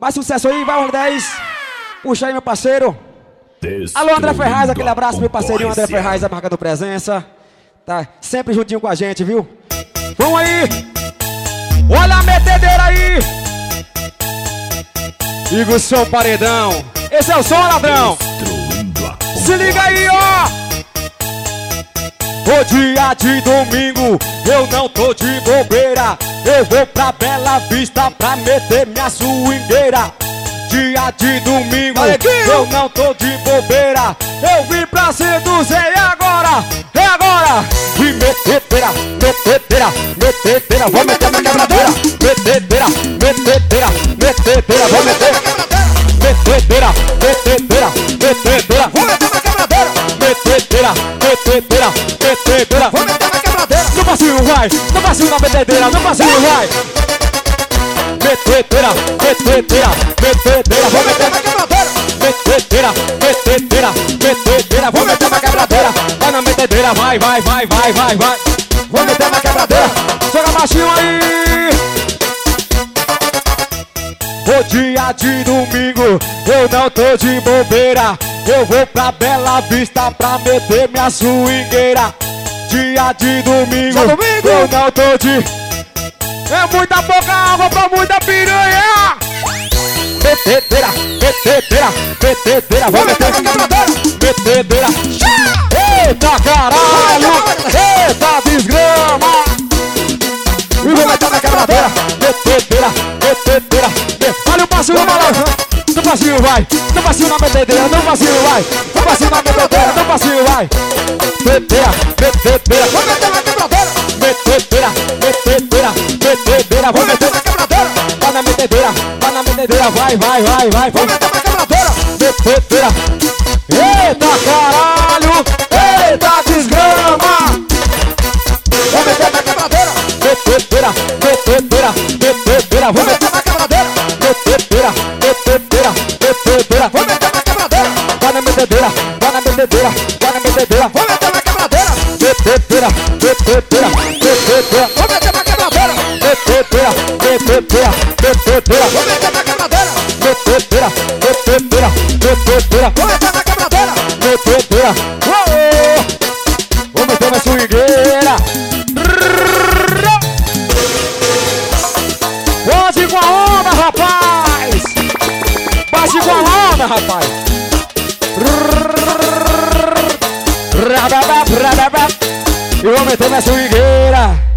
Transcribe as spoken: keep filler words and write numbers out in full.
Mais sucesso aí, vai, dez. Puxa aí, meu parceiro. Alô, André Ferraz, aquele abraço, meu parceirinho André Ferraz, a marca do presença. Tá sempre juntinho com a gente, viu? Vamos aí! Olha a metedeira aí! Liga o som, paredão. Esse é o som, ladrão. Se liga aí, ó! O dia de domingo, eu não tô de bobeira. Eu vou pra Bela Vista pra meter minha swingueira. Dia de domingo, eu não tô de bobeira. Eu vim pra seduzir e agora, é agora. E metedeira, metedeira, metedeira. Vou meter na quebradeira. Metedeira, metedeira, metedeira. Vou meter metedeira, metedeira, metedeira. Vou meter na quebradeira. Metedeira, metedeira, metedeira. Vou meter na quebradeira. No passinho vai, no passinho na metedeira, no passinho vai. Metedeira, metedeira, metedeira. Vou meter na quebradeira. Metedeira, metedeira, metedeira. Vou meter na quebradeira. Vai na metedeira, vai, vai, vai, vai, vai, vai. Vou meter na quebradeira. Joga baixinho aí. O dia de domingo, eu não tô de bobeira. Eu vou pra Bela Vista pra meter minha swingueira. Dia de domingo, domingo, eu não tô de... É muita pouca água pra muita piranha. Metedeira, metedeira, metedeira. Vou meter na quebradeira. Metedeira. Eita caralho, eita desgrama. E vou meter na quebradeira. Metedeira, metedeira. Olha o passinho no balanço. No passinho vai, no passinho na metedeira. No passinho vai, no passinho na metedeira. No passinho vai. Metedeira, metedeira. Vou meter na quebradeira. Metedeira, metedeira, metedeira. Vou meter na quebradeira. Vai na metedeira, vai na metedeira. Vai, vai, vai, vai. Vou meter na quebradeira. Metedeira. Eita caralho, eita desgrama. Vou meter na quebradeira. Metedeira, metedeira, metedeira. Vou meter na quebradeira. Metedeira, metedeira, metedeira. Vou meter na quebradeira. Vai na metedeira, vai na metedeira, vai na metedeira. Vou meter na quebradeira. Metedeira, metedeira, metedeira. Vou meter na quebradeira. Metedeira, metedeira, metedeira. Vou meter na quebradeira. Metedeira, metedeira, metedeira. Vou meter na quebradeira. Metedeira. Vou meter na swingueira. Pode com a onda, rapaz. Bate com a onda, rapaz. E vou meter na swingueira.